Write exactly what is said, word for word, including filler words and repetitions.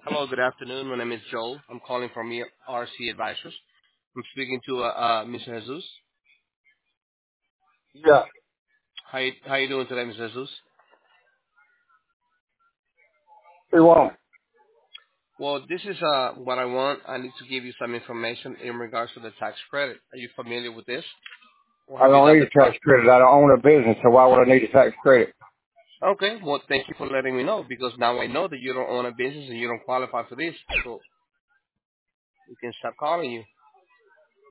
Hello, good afternoon. My name is Joel. I'm calling from E R C Advisors. I'm speaking to uh, uh, mister Jesus. Yeah, How you, how you doing today, mister Jesus? he won't. Well, this is uh, what I want. I need to give you some information in regards to the tax credit. Are you familiar with this, or I have you don't done need the a tax process? credit. I don't own a business, so why would I need a tax credit? Okay. Well, thank you for letting me know because now I know that you don't own a business and you don't qualify for this, so we can stop calling you.